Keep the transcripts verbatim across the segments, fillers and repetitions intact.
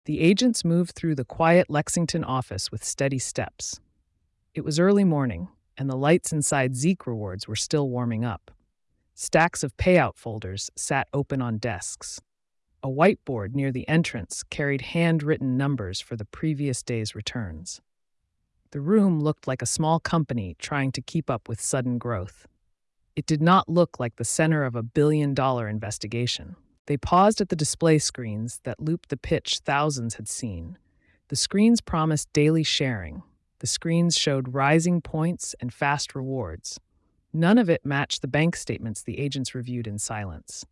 The agents moved through the quiet Lexington office with steady steps. It was early morning, and the lights inside Zeek Rewards were still warming up. Stacks of payout folders sat open on desks. A whiteboard near the entrance carried handwritten numbers for the previous day's returns. The room looked like a small company trying to keep up with sudden growth. It did not look like the center of a billion-dollar investigation. They paused at the display screens that looped the pitch thousands had seen. The screens promised daily sharing. The screens showed rising points and fast rewards. None of it matched the bank statements the agents reviewed in silence.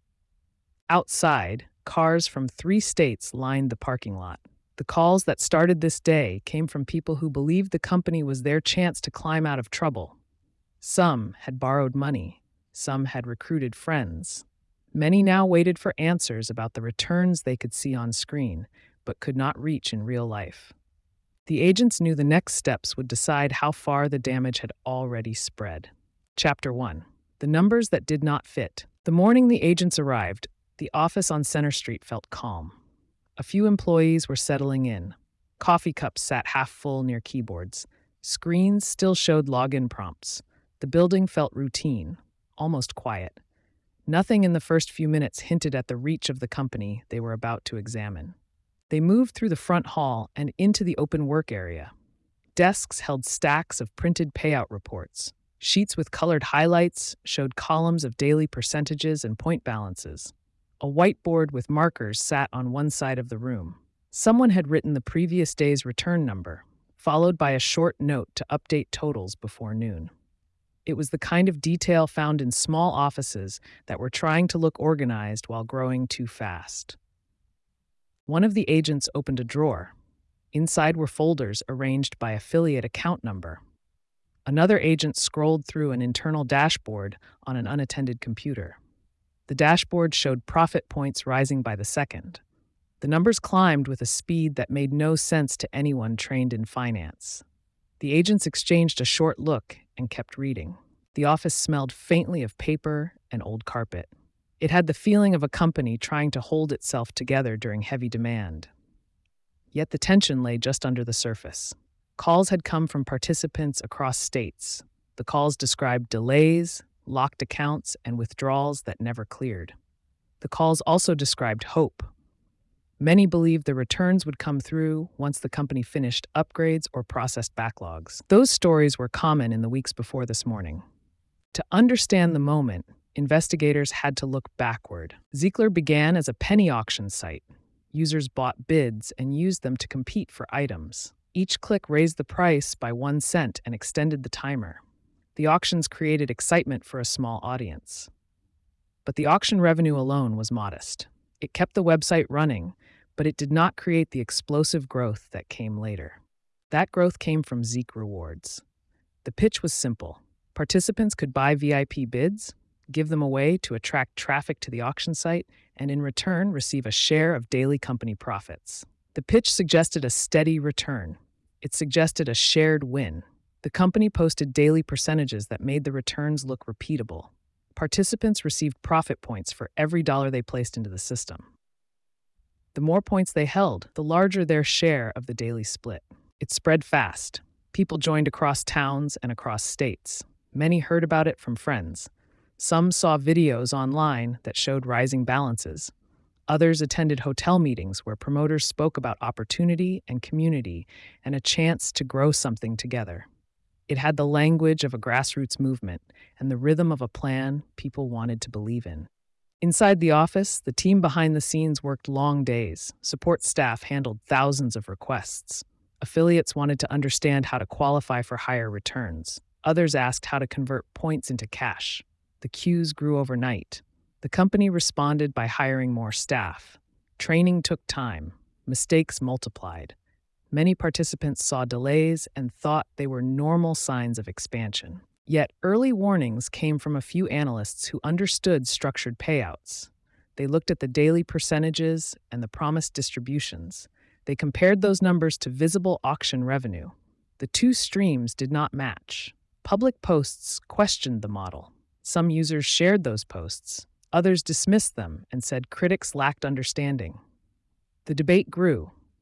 Outside, cars from three states lined the parking lot. The calls that started this day came from people who believed the company was their chance to climb out of trouble. Some had borrowed money. Some had recruited friends. Many now waited for answers about the returns they could see on screen, but could not reach in real life. The agents knew the next steps would decide how far the damage had already spread. Chapter one. The numbers that did not fit. The morning the agents arrived, the office on Center Street felt calm. A few employees were settling in. Coffee cups sat half full near keyboards. Screens still showed login prompts. The building felt routine, almost quiet. Nothing in the first few minutes hinted at the reach of the company they were about to examine. They moved through the front hall and into the open work area. Desks held stacks of printed payout reports. Sheets with colored highlights showed columns of daily percentages and point balances. A whiteboard with markers sat on one side of the room. Someone had written the previous day's return number, followed by a short note to update totals before noon. It was the kind of detail found in small offices that were trying to look organized while growing too fast. One of the agents opened a drawer. Inside were folders arranged by affiliate account number. Another agent scrolled through an internal dashboard on an unattended computer. The dashboard showed profit points rising by the second. The numbers climbed with a speed that made no sense to anyone trained in finance. The agents exchanged a short look and kept reading. The office smelled faintly of paper and old carpet. It had the feeling of a company trying to hold itself together during heavy demand. Yet the tension lay just under the surface. Calls had come from participants across states. The calls described delays, locked accounts, and withdrawals that never cleared. The calls also described hope. Many believed the returns would come through once the company finished upgrades or processed backlogs. Those stories were common in the weeks before this morning. To understand the moment, investigators had to look backward. Zeekler began as a penny auction site. Users bought bids and used them to compete for items. Each click raised the price by one cent and extended the timer. The auctions created excitement for a small audience. But the auction revenue alone was modest. It kept the website running, but it did not create the explosive growth that came later. That growth came from Zeek Rewards. The pitch was simple. Participants could buy V I P bids, give them away to attract traffic to the auction site, and in return receive a share of daily company profits. The pitch suggested a steady return. It suggested a shared win. The company posted daily percentages that made the returns look repeatable. Participants received profit points for every dollar they placed into the system. The more points they held, the larger their share of the daily split. It spread fast. People joined across towns and across states. Many heard about it from friends. Some saw videos online that showed rising balances. Others attended hotel meetings where promoters spoke about opportunity and community and a chance to grow something together. It had the language of a grassroots movement and the rhythm of a plan people wanted to believe in. Inside the office, the team behind the scenes worked long days. Support staff handled thousands of requests. Affiliates wanted to understand how to qualify for higher returns. Others asked how to convert points into cash. The queues grew overnight. The company responded by hiring more staff. Training took time. Mistakes multiplied. Many participants saw delays and thought they were normal signs of expansion. Yet early warnings came from a few analysts who understood structured payouts. They looked at the daily percentages and the promised distributions. They compared those numbers to visible auction revenue. The two streams did not match. Public posts questioned the model. Some users shared those posts. Others dismissed them and said critics lacked understanding. The debate grew.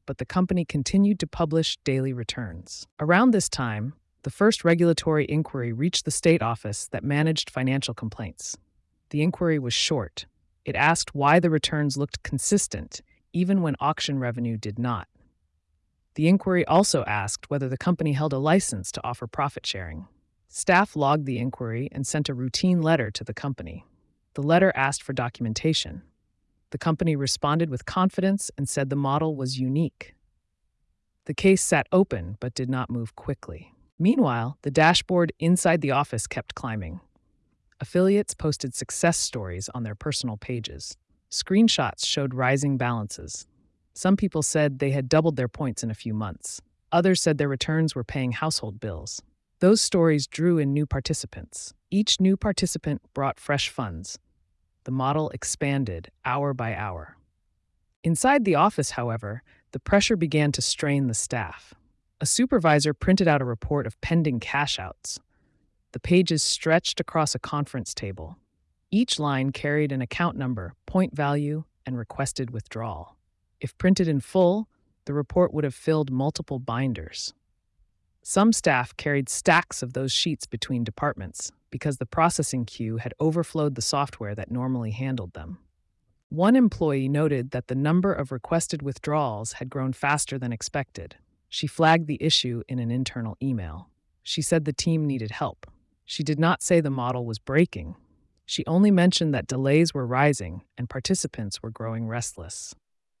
but the company continued to publish daily returns. Around this time, the first regulatory inquiry reached the state office that managed financial complaints. The inquiry was short. It asked why the returns looked consistent, even when auction revenue did not. The inquiry also asked whether the company held a license to offer profit sharing. Staff logged the inquiry and sent a routine letter to the company. The letter asked for documentation. The company responded with confidence and said the model was unique. The case sat open but did not move quickly. Meanwhile, the dashboard inside the office kept climbing. Affiliates posted success stories on their personal pages. Screenshots showed rising balances. Some people said they had doubled their points in a few months. Others said their returns were paying household bills. Those stories drew in new participants. Each new participant brought fresh funds. The model expanded hour by hour. Inside the office, however, the pressure began to strain the staff. A supervisor printed out a report of pending cash-outs. The pages stretched across a conference table. Each line carried an account number, point value, and requested withdrawal. If printed in full, the report would have filled multiple binders. Some staff carried stacks of those sheets between departments because the processing queue had overflowed the software that normally handled them. One employee noted that the number of requested withdrawals had grown faster than expected. She flagged the issue in an internal email. She said the team needed help. She did not say the model was breaking. She only mentioned that delays were rising and participants were growing restless.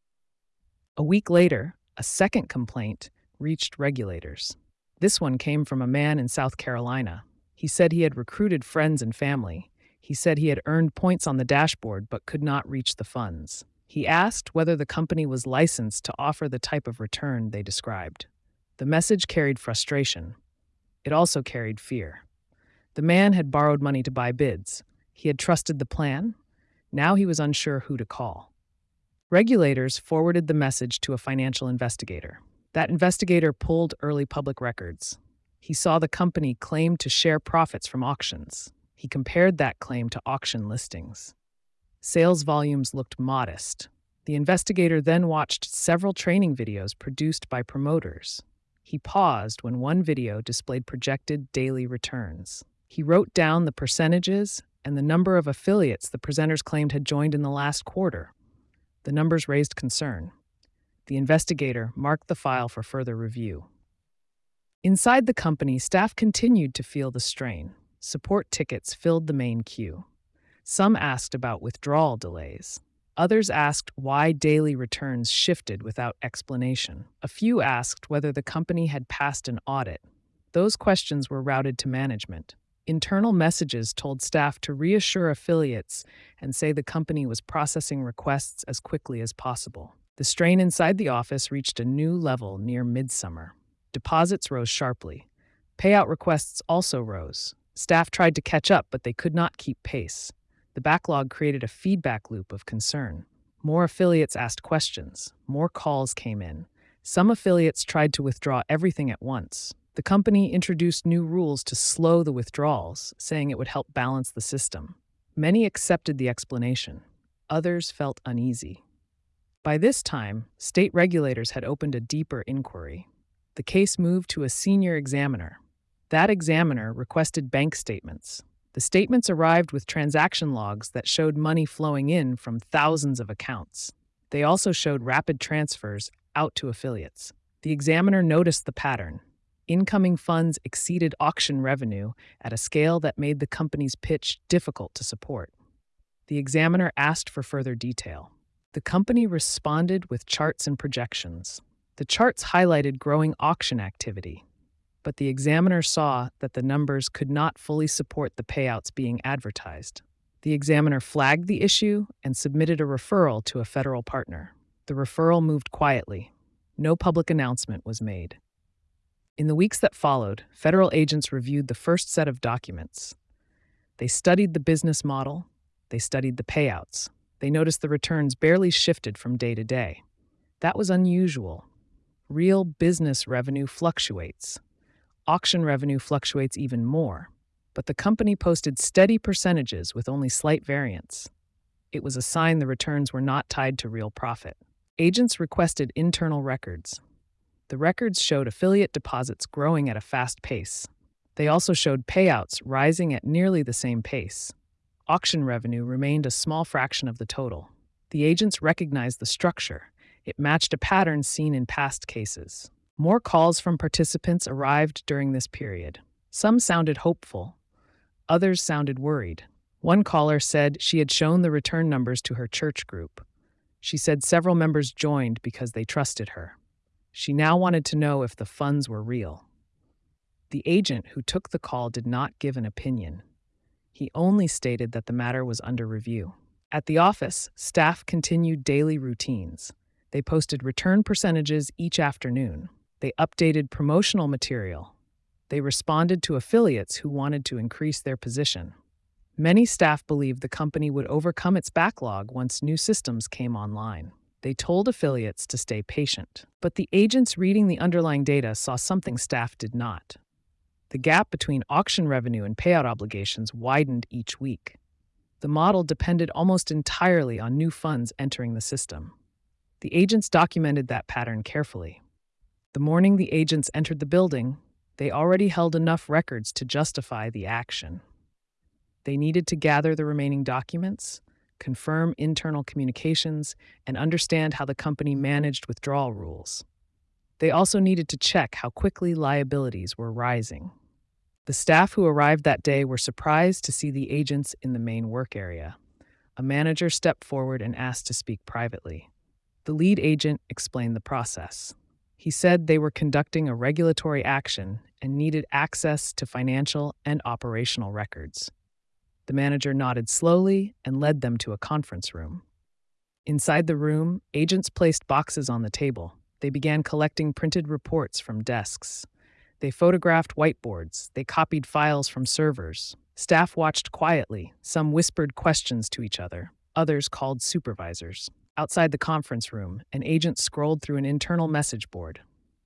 A week later, a second complaint reached regulators. This one came from a man in South Carolina. He said he had recruited friends and family. He said he had earned points on the dashboard but could not reach the funds. He asked whether the company was licensed to offer the type of return they described. The message carried frustration. It also carried fear. The man had borrowed money to buy bids. He had trusted the plan. Now he was unsure who to call. Regulators forwarded the message to a financial investigator. That investigator pulled early public records. He saw the company claim to share profits from auctions. He compared that claim to auction listings. Sales volumes looked modest. The investigator then watched several training videos produced by promoters. He paused when one video displayed projected daily returns. He wrote down the percentages and the number of affiliates the presenters claimed had joined in the last quarter. The numbers raised concern. The investigator marked the file for further review. Inside the company, staff continued to feel the strain. Support tickets filled the main queue. Some asked about withdrawal delays. Others asked why daily returns shifted without explanation. A few asked whether the company had passed an audit. Those questions were routed to management. Internal messages told staff to reassure affiliates and say the company was processing requests as quickly as possible. The strain inside the office reached a new level near midsummer. Deposits rose sharply. Payout requests also rose. Staff tried to catch up, but they could not keep pace. The backlog created a feedback loop of concern. More affiliates asked questions. More calls came in. Some affiliates tried to withdraw everything at once. The company introduced new rules to slow the withdrawals, saying it would help balance the system. Many accepted the explanation. Others felt uneasy. By this time, state regulators had opened a deeper inquiry. The case moved to a senior examiner. That examiner requested bank statements. The statements arrived with transaction logs that showed money flowing in from thousands of accounts. They also showed rapid transfers out to affiliates. The examiner noticed the pattern. Incoming funds exceeded auction revenue at a scale that made the company's pitch difficult to support. The examiner asked for further detail. The company responded with charts and projections. The charts highlighted growing auction activity, but the examiner saw that the numbers could not fully support the payouts being advertised. The examiner flagged the issue and submitted a referral to a federal partner. The referral moved quietly. No public announcement was made. In the weeks that followed, federal agents reviewed the first set of documents. They studied the business model. They studied the payouts. They noticed the returns barely shifted from day to day. That was unusual. Real business revenue fluctuates. Auction revenue fluctuates even more, but the company posted steady percentages with only slight variance. It was a sign the returns were not tied to real profit. Agents requested internal records. The records showed affiliate deposits growing at a fast pace. They also showed payouts rising at nearly the same pace. Auction revenue remained a small fraction of the total. The agents recognized the structure. It matched a pattern seen in past cases. More calls from participants arrived during this period. Some sounded hopeful. Others sounded worried. One caller said she had shown the return numbers to her church group. She said several members joined because they trusted her. She now wanted to know if the funds were real. The agent who took the call did not give an opinion. He only stated that the matter was under review. At the office, staff continued daily routines. They posted return percentages each afternoon. They updated promotional material. They responded to affiliates who wanted to increase their position. Many staff believed the company would overcome its backlog once new systems came online. They told affiliates to stay patient. But the agents reading the underlying data saw something staff did not. The gap between auction revenue and payout obligations widened each week. The model depended almost entirely on new funds entering the system. The agents documented that pattern carefully. The morning the agents entered the building, they already held enough records to justify the action. They needed to gather the remaining documents, confirm internal communications, and understand how the company managed withdrawal rules. They also needed to check how quickly liabilities were rising. The staff who arrived that day were surprised to see the agents in the main work area. A manager stepped forward and asked to speak privately. The lead agent explained the process. He said they were conducting a regulatory action and needed access to financial and operational records. The manager nodded slowly and led them to a conference room. Inside the room, agents placed boxes on the table. They began collecting printed reports from desks. They photographed whiteboards. They copied files from servers. Staff watched quietly. Some whispered questions to each other. Others called supervisors. Outside the conference room, an agent scrolled through an internal message board.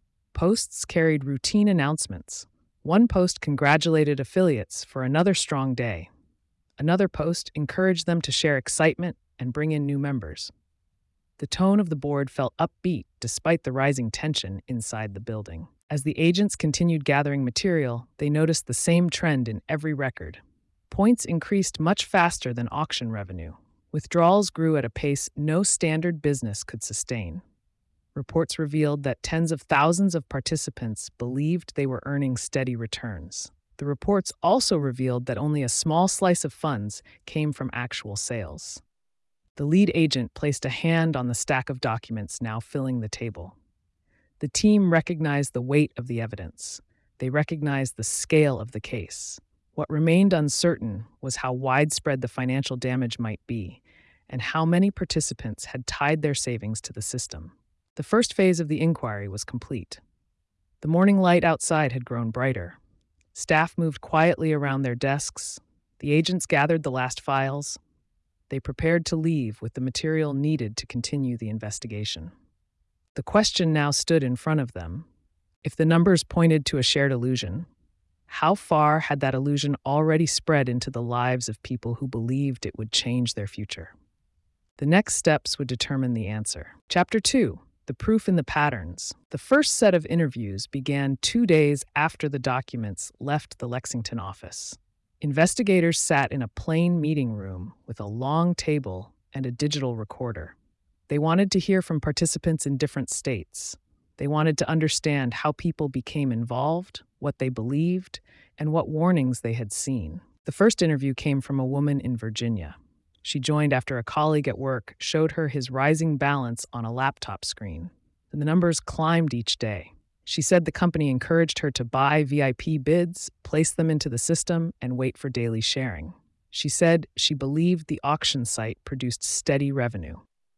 Posts carried routine announcements. One post congratulated affiliates for another strong day. Another post encouraged them to share excitement and bring in new members. The tone of the board felt upbeat despite the rising tension inside the building. As the agents continued gathering material, they noticed the same trend in every record. Points increased much faster than auction revenue. Withdrawals grew at a pace no standard business could sustain. Reports revealed that tens of thousands of participants believed they were earning steady returns. The reports also revealed that only a small slice of funds came from actual sales. The lead agent placed a hand on the stack of documents now filling the table. The team recognized the weight of the evidence. They recognized the scale of the case. What remained uncertain was how widespread the financial damage might be and how many participants had tied their savings to the system. The first phase of the inquiry was complete. The morning light outside had grown brighter. Staff moved quietly around their desks. The agents gathered the last files. They prepared to leave with the material needed to continue the investigation. The question now stood in front of them. If the numbers pointed to a shared illusion, how far had that illusion already spread into the lives of people who believed it would change their future? The next steps would determine the answer. Chapter two. The proof in the patterns. The first set of interviews began two days after the documents left the Lexington office. Investigators sat in a plain meeting room with a long table and a digital recorder. They wanted to hear from participants in different states. They wanted to understand how people became involved, what they believed, and what warnings they had seen. The first interview came from a woman in Virginia. She joined after a colleague at work showed her his rising balance on a laptop screen. And the numbers climbed each day. She said the company encouraged her to buy V I P bids, place them into the system, and wait for daily sharing. She said she believed the auction site produced steady revenue.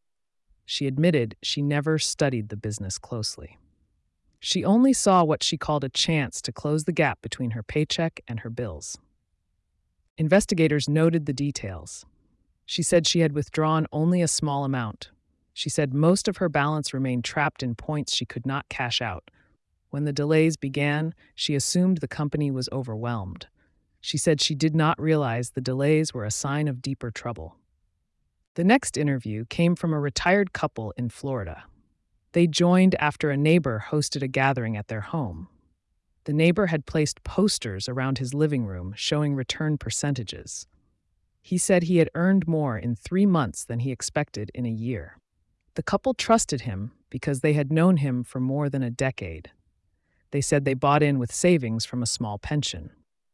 She admitted she never studied the business closely. She only saw what she called a chance to close the gap between her paycheck and her bills. Investigators noted the details. She said she had withdrawn only a small amount. She said most of her balance remained trapped in points she could not cash out. When the delays began, she assumed the company was overwhelmed. She said she did not realize the delays were a sign of deeper trouble. The next interview came from a retired couple in Florida. They joined after a neighbor hosted a gathering at their home. The neighbor had placed posters around his living room showing return percentages. He said he had earned more in three months than he expected in a year. The couple trusted him because they had known him for more than a decade. They said they bought in with savings from a small pension.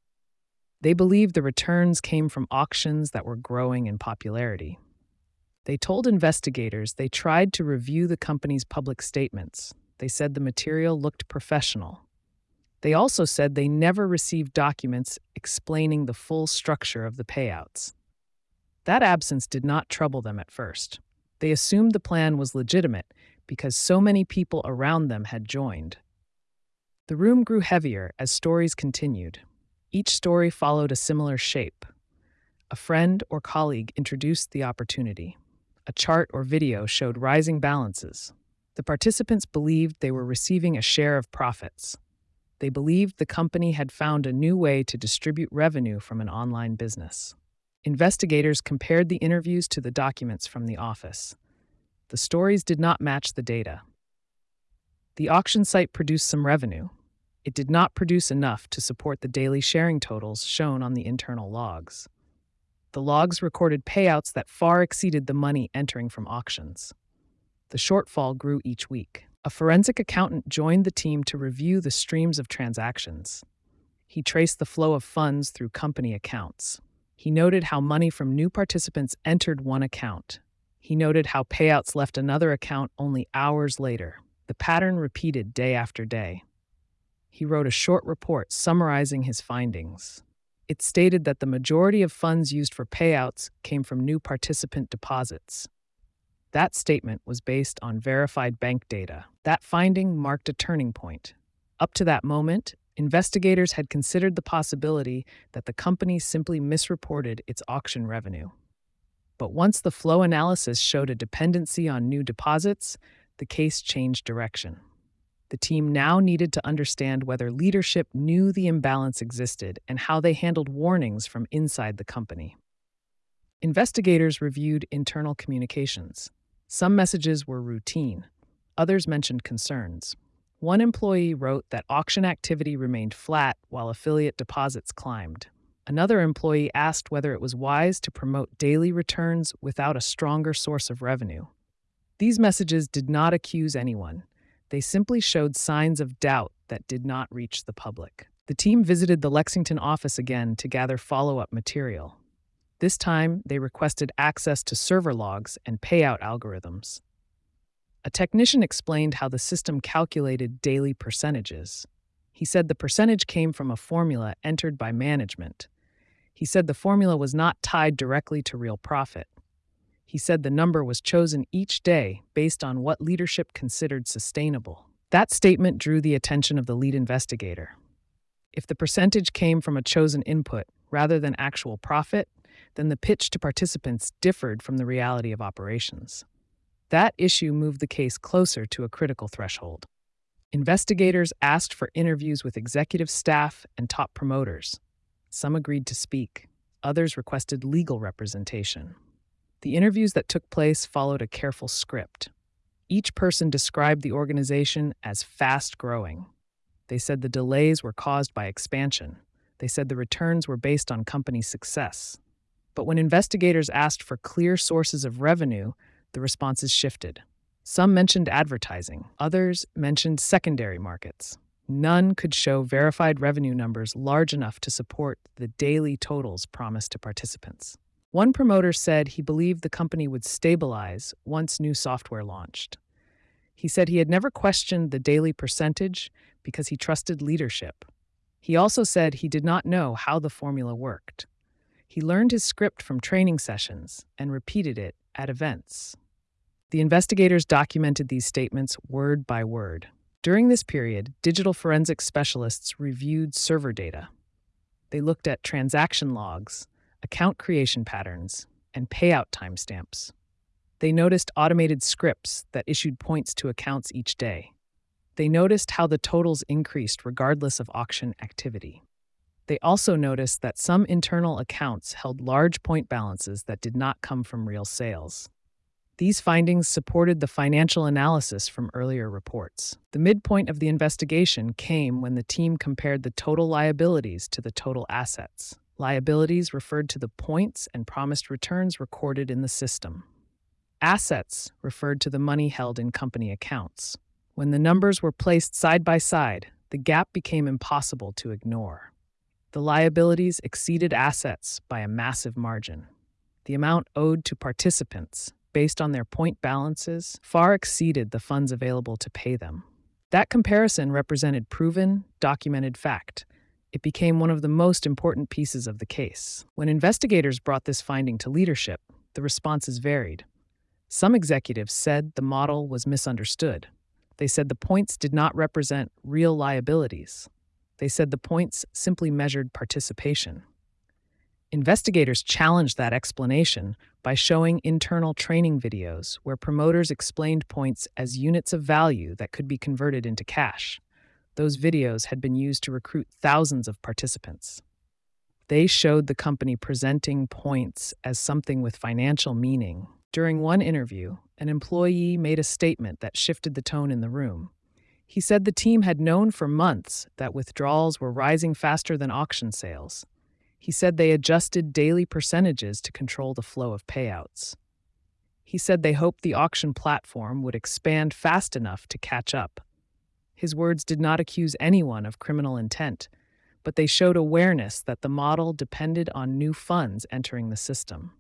They believed the returns came from auctions that were growing in popularity. They told investigators they tried to review the company's public statements. They said the material looked professional. They also said they never received documents explaining the full structure of the payouts. That absence did not trouble them at first. They assumed the plan was legitimate because so many people around them had joined. The room grew heavier as stories continued. Each story followed a similar shape. A friend or colleague introduced the opportunity. A chart or video showed rising balances. The participants believed they were receiving a share of profits. They believed the company had found a new way to distribute revenue from an online business. Investigators compared the interviews to the documents from the office. The stories did not match the data. The auction site produced some revenue. It did not produce enough to support the daily sharing totals shown on the internal logs. The logs recorded payouts that far exceeded the money entering from auctions. The shortfall grew each week. A forensic accountant joined the team to review the streams of transactions. He traced the flow of funds through company accounts. He noted how money from new participants entered one account. He noted how payouts left another account only hours later. The pattern repeated day after day. He wrote a short report summarizing his findings. It stated that the majority of funds used for payouts came from new participant deposits. That statement was based on verified bank data. That finding marked a turning point. Up to that moment, investigators had considered the possibility that the company simply misreported its auction revenue. But once the flow analysis showed a dependency on new deposits, the case changed direction. The team now needed to understand whether leadership knew the imbalance existed and how they handled warnings from inside the company. Investigators reviewed internal communications. Some messages were routine. Others mentioned concerns. One employee wrote that auction activity remained flat while affiliate deposits climbed. Another employee asked whether it was wise to promote daily returns without a stronger source of revenue. These messages did not accuse anyone. They simply showed signs of doubt that did not reach the public. The team visited the Lexington office again to gather follow-up material. This time, they requested access to server logs and payout algorithms. A technician explained how the system calculated daily percentages. He said the percentage came from a formula entered by management. He said the formula was not tied directly to real profit. He said the number was chosen each day based on what leadership considered sustainable. That statement drew the attention of the lead investigator. If the percentage came from a chosen input rather than actual profit, then the pitch to participants differed from the reality of operations. That issue moved the case closer to a critical threshold. Investigators asked for interviews with executive staff and top promoters. Some agreed to speak. Others requested legal representation. The interviews that took place followed a careful script. Each person described the organization as fast-growing. They said the delays were caused by expansion. They said the returns were based on company success. But when investigators asked for clear sources of revenue, the responses shifted. Some mentioned advertising. Others mentioned secondary markets. None could show verified revenue numbers large enough to support the daily totals promised to participants. One promoter said he believed the company would stabilize once new software launched. He said he had never questioned the daily percentage because he trusted leadership. He also said he did not know how the formula worked. He learned his script from training sessions and repeated it at events. The investigators documented these statements word by word. During this period, digital forensics specialists reviewed server data. They looked at transaction logs, account creation patterns, and payout timestamps. They noticed automated scripts that issued points to accounts each day. They noticed how the totals increased regardless of auction activity. They also noticed that some internal accounts held large point balances that did not come from real sales. These findings supported the financial analysis from earlier reports. The midpoint of the investigation came when the team compared the total liabilities to the total assets. Liabilities referred to the points and promised returns recorded in the system. Assets referred to the money held in company accounts. When the numbers were placed side by side, the gap became impossible to ignore. The liabilities exceeded assets by a massive margin. The amount owed to participants, based on their point balances, far exceeded the funds available to pay them. That comparison represented proven, documented fact. It became one of the most important pieces of the case. When investigators brought this finding to leadership, the responses varied. Some executives said the model was misunderstood. They said the points did not represent real liabilities. They said the points simply measured participation. Investigators challenged that explanation by showing internal training videos where promoters explained points as units of value that could be converted into cash. Those videos had been used to recruit thousands of participants. They showed the company presenting points as something with financial meaning. During one interview, an employee made a statement that shifted the tone in the room. He said the team had known for months that withdrawals were rising faster than auction sales. He said they adjusted daily percentages to control the flow of payouts. He said they hoped the auction platform would expand fast enough to catch up. His words did not accuse anyone of criminal intent, but they showed awareness that the model depended on new funds entering the system.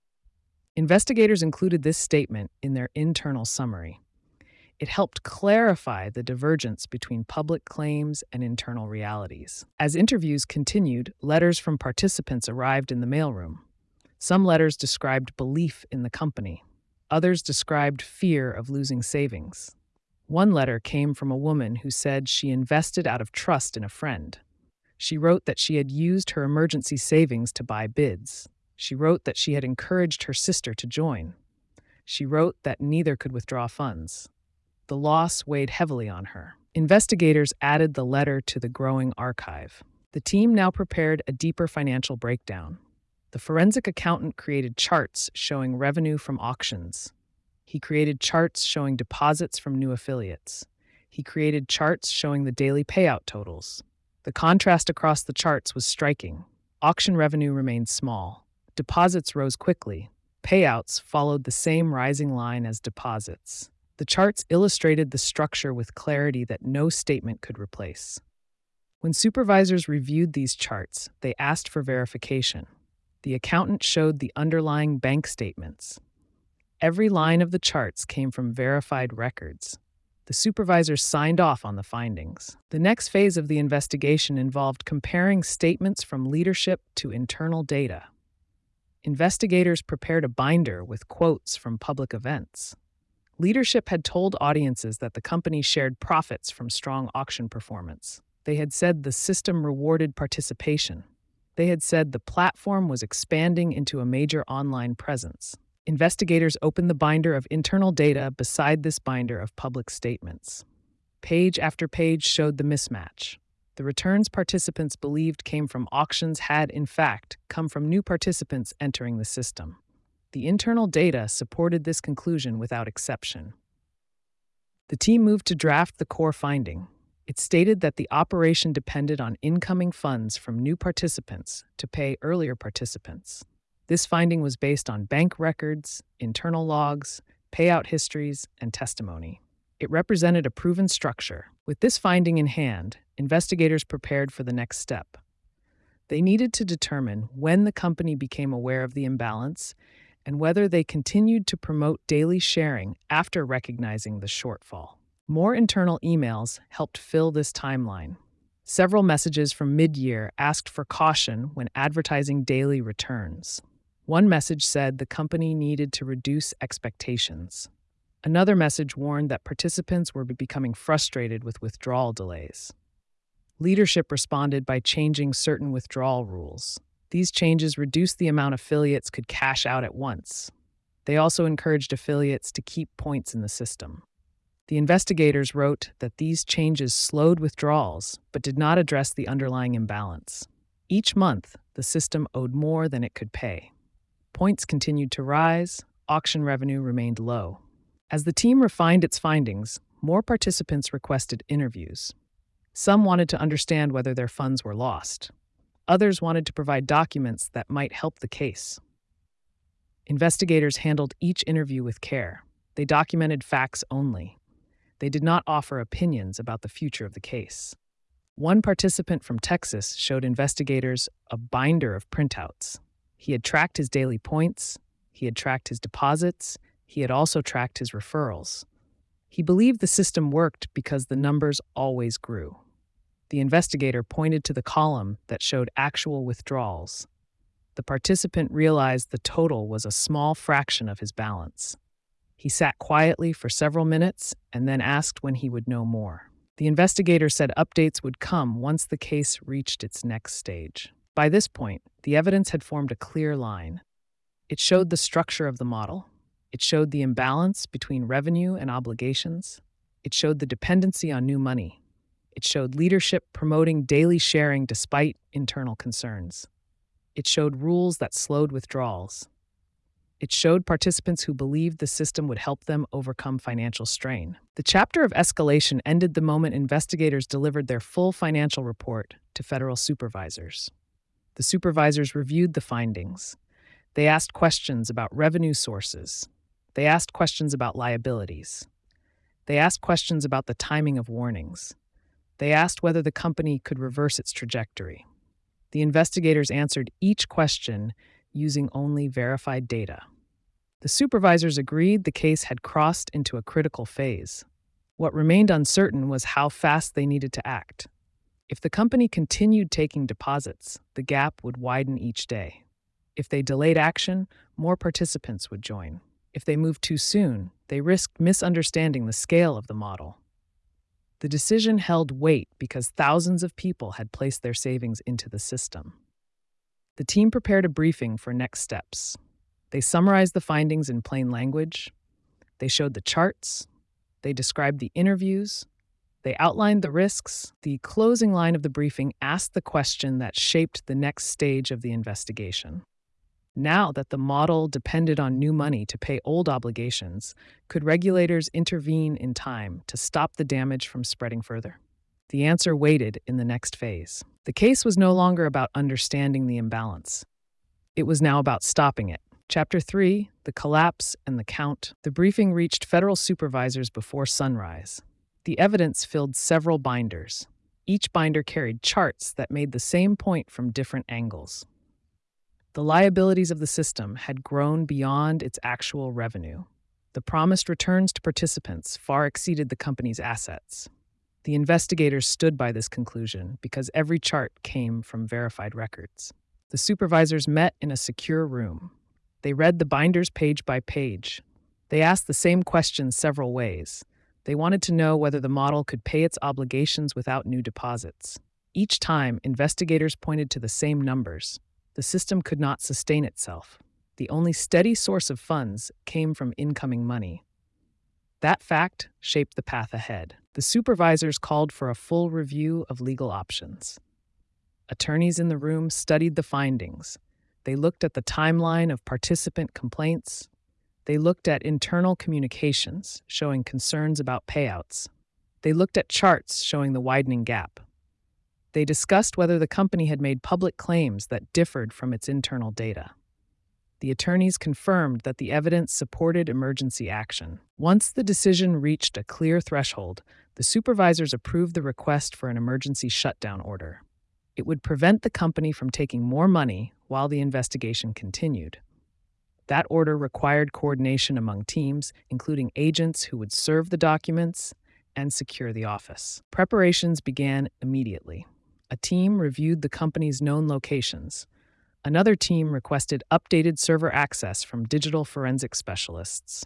Investigators included this statement in their internal summary. It helped clarify the divergence between public claims and internal realities. As interviews continued, letters from participants arrived in the mailroom. Some letters described belief in the company. Others described fear of losing savings. One letter came from a woman who said she invested out of trust in a friend. She wrote that she had used her emergency savings to buy bids. She wrote that she had encouraged her sister to join. She wrote that neither could withdraw funds. The loss weighed heavily on her. Investigators added the letter to the growing archive. The team now prepared a deeper financial breakdown. The forensic accountant created charts showing revenue from auctions. He created charts showing deposits from new affiliates. He created charts showing the daily payout totals. The contrast across the charts was striking. Auction revenue remained small. Deposits rose quickly. Payouts followed the same rising line as deposits. The charts illustrated the structure with clarity that no statement could replace. When supervisors reviewed these charts, they asked for verification. The accountant showed the underlying bank statements. Every line of the charts came from verified records. The supervisors signed off on the findings. The next phase of the investigation involved comparing statements from leadership to internal data. Investigators prepared a binder with quotes from public events. Leadership had told audiences that the company shared profits from strong auction performance. They had said the system rewarded participation. They had said the platform was expanding into a major online presence. Investigators opened the binder of internal data beside this binder of public statements. Page after page showed the mismatch. The returns participants believed came from auctions had, in fact, come from new participants entering the system. The internal data supported this conclusion without exception. The team moved to draft the core finding. It stated that the operation depended on incoming funds from new participants to pay earlier participants. This finding was based on bank records, internal logs, payout histories, and testimony. It represented a proven structure. With this finding in hand, investigators prepared for the next step. They needed to determine when the company became aware of the imbalance and whether they continued to promote daily sharing after recognizing the shortfall. More internal emails helped fill this timeline. Several messages from mid-year asked for caution when advertising daily returns. One message said the company needed to reduce expectations. Another message warned that participants were becoming frustrated with withdrawal delays. Leadership responded by changing certain withdrawal rules. These changes reduced the amount affiliates could cash out at once. They also encouraged affiliates to keep points in the system. The investigators wrote that these changes slowed withdrawals but did not address the underlying imbalance. Each month, the system owed more than it could pay. Points continued to rise, auction revenue remained low. As the team refined its findings, more participants requested interviews. Some wanted to understand whether their funds were lost. Others wanted to provide documents that might help the case. Investigators handled each interview with care. They documented facts only. They did not offer opinions about the future of the case. One participant from Texas showed investigators a binder of printouts. He had tracked his daily points, he had tracked his deposits, he had also tracked his referrals. He believed the system worked because the numbers always grew. The investigator pointed to the column that showed actual withdrawals. The participant realized the total was a small fraction of his balance. He sat quietly for several minutes and then asked when he would know more. The investigator said updates would come once the case reached its next stage. By this point, the evidence had formed a clear line. It showed the structure of the model. It showed the imbalance between revenue and obligations. It showed the dependency on new money. It showed leadership promoting daily sharing despite internal concerns. It showed rules that slowed withdrawals. It showed participants who believed the system would help them overcome financial strain. The chapter of escalation ended the moment investigators delivered their full financial report to federal supervisors. The supervisors reviewed the findings. They asked questions about revenue sources. They asked questions about liabilities. They asked questions about the timing of warnings. They asked whether the company could reverse its trajectory. The investigators answered each question using only verified data. The supervisors agreed the case had crossed into a critical phase. What remained uncertain was how fast they needed to act. If the company continued taking deposits, the gap would widen each day. If they delayed action, more participants would join. If they moved too soon, they risked misunderstanding the scale of the model. The decision held weight because thousands of people had placed their savings into the system. The team prepared a briefing for next steps. They summarized the findings in plain language. They showed the charts. They described the interviews. They outlined the risks. The closing line of the briefing asked the question that shaped the next stage of the investigation. Now that the model depended on new money to pay old obligations, could regulators intervene in time to stop the damage from spreading further? The answer waited in the next phase. The case was no longer about understanding the imbalance. It was now about stopping it. Chapter three, The Collapse and the Count. The briefing reached federal supervisors before sunrise. The evidence filled several binders. Each binder carried charts that made the same point from different angles. The liabilities of the system had grown beyond its actual revenue. The promised returns to participants far exceeded the company's assets. The investigators stood by this conclusion because every chart came from verified records. The supervisors met in a secure room. They read the binders page by page. They asked the same questions several ways. They wanted to know whether the model could pay its obligations without new deposits. Each time, investigators pointed to the same numbers. The system could not sustain itself. The only steady source of funds came from incoming money. That fact shaped the path ahead. The supervisors called for a full review of legal options. Attorneys in the room studied the findings. They looked at the timeline of participant complaints. They looked at internal communications showing concerns about payouts. They looked at charts showing the widening gap. They discussed whether the company had made public claims that differed from its internal data. The attorneys confirmed that the evidence supported emergency action. Once the decision reached a clear threshold, the supervisors approved the request for an emergency shutdown order. It would prevent the company from taking more money while the investigation continued. That order required coordination among teams, including agents who would serve the documents and secure the office. Preparations began immediately. A team reviewed the company's known locations. Another team requested updated server access from digital forensic specialists.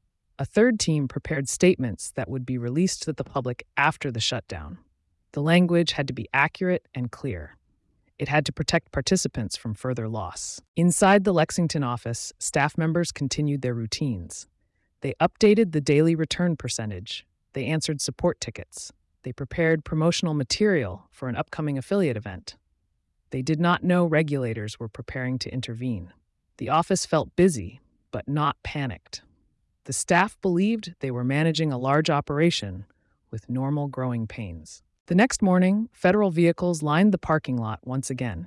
A third team prepared statements that would be released to the public after the shutdown. The language had to be accurate and clear. It had to protect participants from further loss. Inside the Lexington office, staff members continued their routines. They updated the daily return percentage. They answered support tickets. They prepared promotional material for an upcoming affiliate event. They did not know regulators were preparing to intervene. The office felt busy, but not panicked. The staff believed they were managing a large operation with normal growing pains. The next morning, federal vehicles lined the parking lot once again.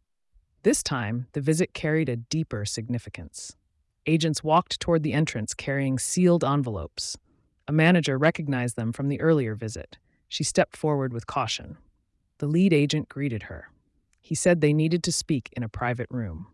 This time, the visit carried a deeper significance. Agents walked toward the entrance carrying sealed envelopes. A manager recognized them from the earlier visit. She stepped forward with caution. The lead agent greeted her. He said they needed to speak in a private room.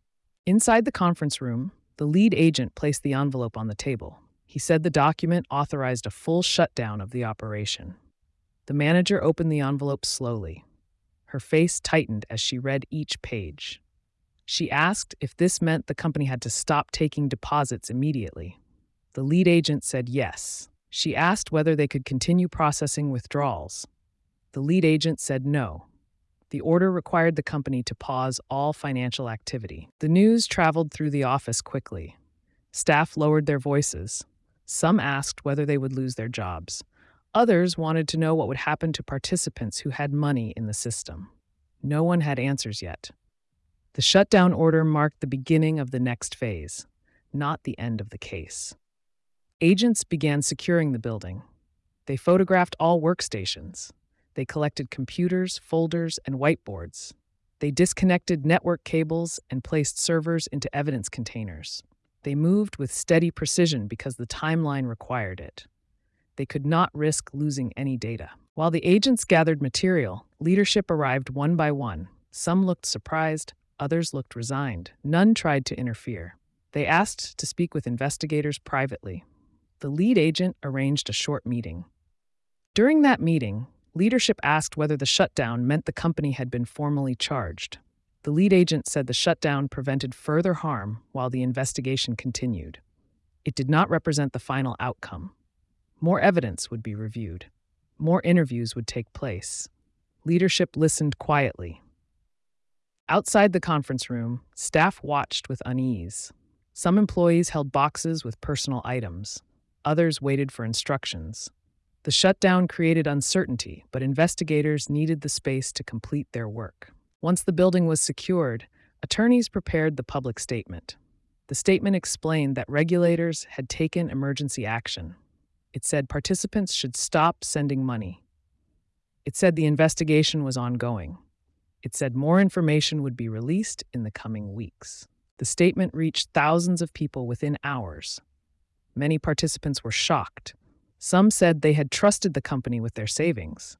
Inside the conference room, the lead agent placed the envelope on the table. He said the document authorized a full shutdown of the operation. The manager opened the envelope slowly. Her face tightened as she read each page. She asked if this meant the company had to stop taking deposits immediately. The lead agent said yes. She asked whether they could continue processing withdrawals. The lead agent said no. The order required the company to pause all financial activity. The news traveled through the office quickly. Staff lowered their voices. Some asked whether they would lose their jobs. Others wanted to know what would happen to participants who had money in the system. No one had answers yet. The shutdown order marked the beginning of the next phase, not the end of the case. Agents began securing the building. They photographed all workstations. They collected computers, folders, and whiteboards. They disconnected network cables and placed servers into evidence containers. They moved with steady precision because the timeline required it. They could not risk losing any data. While the agents gathered material, leadership arrived one by one. Some looked surprised, others looked resigned. None tried to interfere. They asked to speak with investigators privately. The lead agent arranged a short meeting. During that meeting, leadership asked whether the shutdown meant the company had been formally charged. The lead agent said the shutdown prevented further harm while the investigation continued. It did not represent the final outcome. More evidence would be reviewed. More interviews would take place. Leadership listened quietly. Outside the conference room, staff watched with unease. Some employees held boxes with personal items. Others waited for instructions. The shutdown created uncertainty, but investigators needed the space to complete their work. Once the building was secured, attorneys prepared the public statement. The statement explained that regulators had taken emergency action. It said participants should stop sending money. It said the investigation was ongoing. It said more information would be released in the coming weeks. The statement reached thousands of people within hours. Many participants were shocked. Some said they had trusted the company with their savings.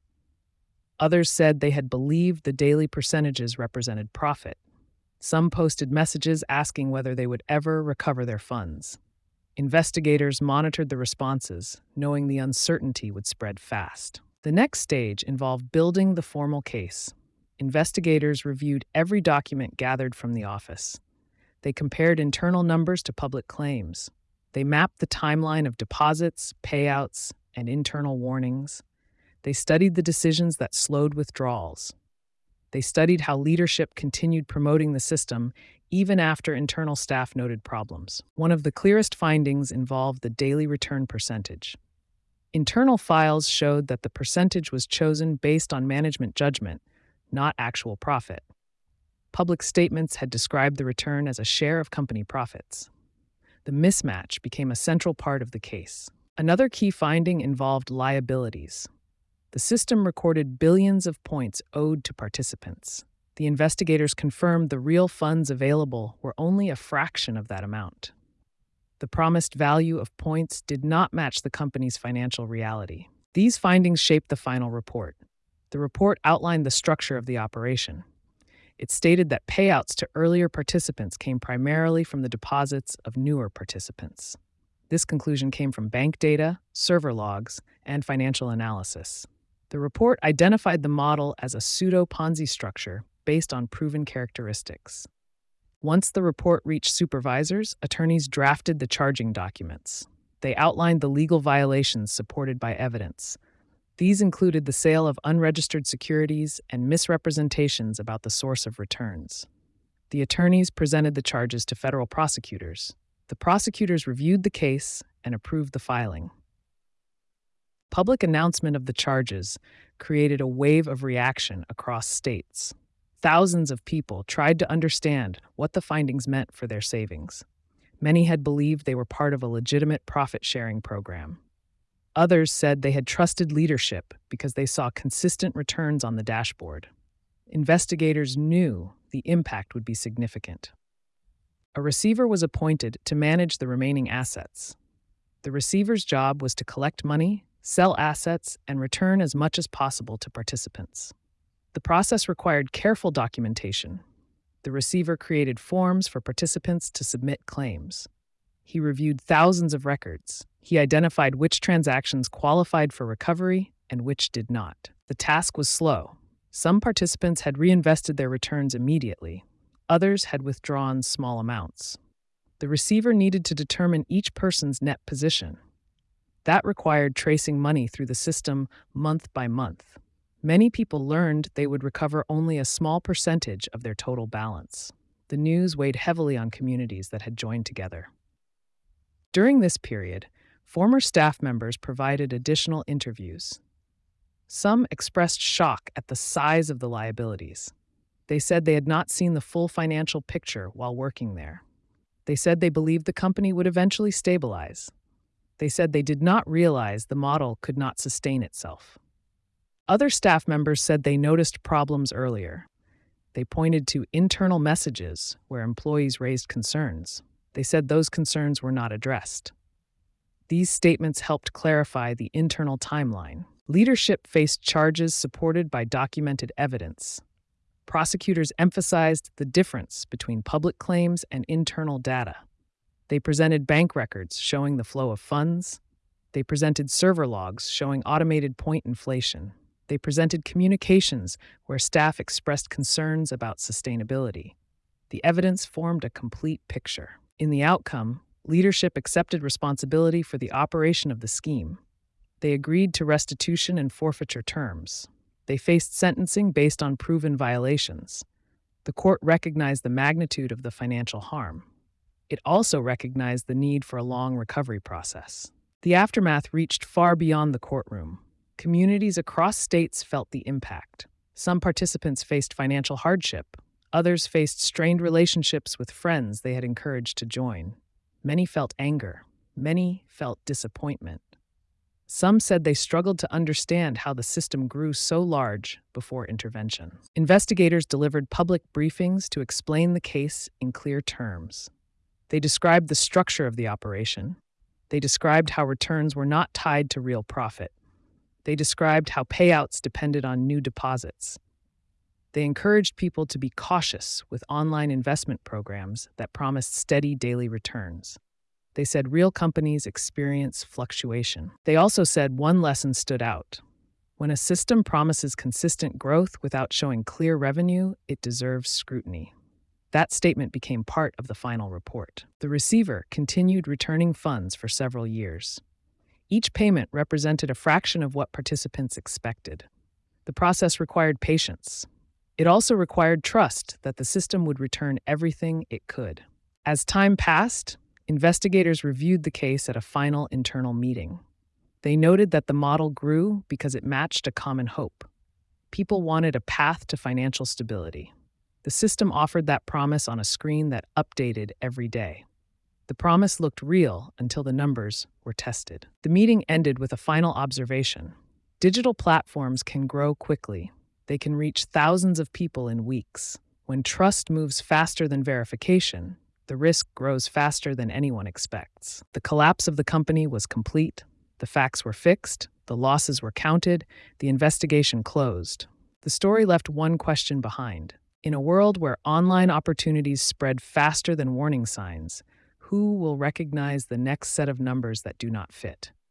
Others said they had believed the daily percentages represented profit. Some posted messages asking whether they would ever recover their funds. Investigators monitored the responses, knowing the uncertainty would spread fast. The next stage involved building the formal case. Investigators reviewed every document gathered from the office. They compared internal numbers to public claims. They mapped the timeline of deposits, payouts, and internal warnings. They studied the decisions that slowed withdrawals. They studied how leadership continued promoting the system even after internal staff noted problems. One of the clearest findings involved the daily return percentage. Internal files showed that the percentage was chosen based on management judgment, not actual profit. Public statements had described the return as a share of company profits. The mismatch became a central part of the case. Another key finding involved liabilities. The system recorded billions of points owed to participants. The investigators confirmed the real funds available were only a fraction of that amount. The promised value of points did not match the company's financial reality. These findings shaped the final report. The report outlined the structure of the operation. It stated that payouts to earlier participants came primarily from the deposits of newer participants. This conclusion came from bank data, server logs, and financial analysis. The report identified the model as a pseudo-Ponzi structure based on proven characteristics. Once the report reached supervisors, attorneys drafted the charging documents. They outlined the legal violations supported by evidence. These included the sale of unregistered securities and misrepresentations about the source of returns. The attorneys presented the charges to federal prosecutors. The prosecutors reviewed the case and approved the filing. Public announcement of the charges created a wave of reaction across states. Thousands of people tried to understand what the findings meant for their savings. Many had believed they were part of a legitimate profit-sharing program. Others said they had trusted leadership because they saw consistent returns on the dashboard. Investigators knew the impact would be significant. A receiver was appointed to manage the remaining assets. The receiver's job was to collect money, sell assets, and return as much as possible to participants. The process required careful documentation. The receiver created forms for participants to submit claims. He reviewed thousands of records. He identified which transactions qualified for recovery and which did not. The task was slow. Some participants had reinvested their returns immediately. Others had withdrawn small amounts. The receiver needed to determine each person's net position. That required tracing money through the system month by month. Many people learned they would recover only a small percentage of their total balance. The news weighed heavily on communities that had joined together. During this period, former staff members provided additional interviews. Some expressed shock at the size of the liabilities. They said they had not seen the full financial picture while working there. They said they believed the company would eventually stabilize. They said they did not realize the model could not sustain itself. Other staff members said they noticed problems earlier. They pointed to internal messages where employees raised concerns. They said those concerns were not addressed. These statements helped clarify the internal timeline. Leadership faced charges supported by documented evidence. Prosecutors emphasized the difference between public claims and internal data. They presented bank records showing the flow of funds. They presented server logs showing automated point inflation. They presented communications where staff expressed concerns about sustainability. The evidence formed a complete picture. In the outcome, leadership accepted responsibility for the operation of the scheme. They agreed to restitution and forfeiture terms. They faced sentencing based on proven violations. The court recognized the magnitude of the financial harm. It also recognized the need for a long recovery process. The aftermath reached far beyond the courtroom. Communities across states felt the impact. Some participants faced financial hardship. Others faced strained relationships with friends they had encouraged to join. Many felt anger. Many felt disappointment. Some said they struggled to understand how the system grew so large before intervention. Investigators delivered public briefings to explain the case in clear terms. They described the structure of the operation. They described how returns were not tied to real profit. They described how payouts depended on new deposits. They encouraged people to be cautious with online investment programs that promised steady daily returns. They said real companies experience fluctuation. They also said one lesson stood out. When a system promises consistent growth without showing clear revenue, it deserves scrutiny. That statement became part of the final report. The receiver continued returning funds for several years. Each payment represented a fraction of what participants expected. The process required patience. It also required trust that the system would return everything it could. As time passed, investigators reviewed the case at a final internal meeting. They noted that the model grew because it matched a common hope. People wanted a path to financial stability. The system offered that promise on a screen that updated every day. The promise looked real until the numbers were tested. The meeting ended with a final observation. Digital platforms can grow quickly. They can reach thousands of people in weeks. When trust moves faster than verification, the risk grows faster than anyone expects. The collapse of the company was complete. The facts were fixed. The losses were counted. The investigation closed. The story left one question behind. In a world where online opportunities spread faster than warning signs, who will recognize the next set of numbers that do not fit?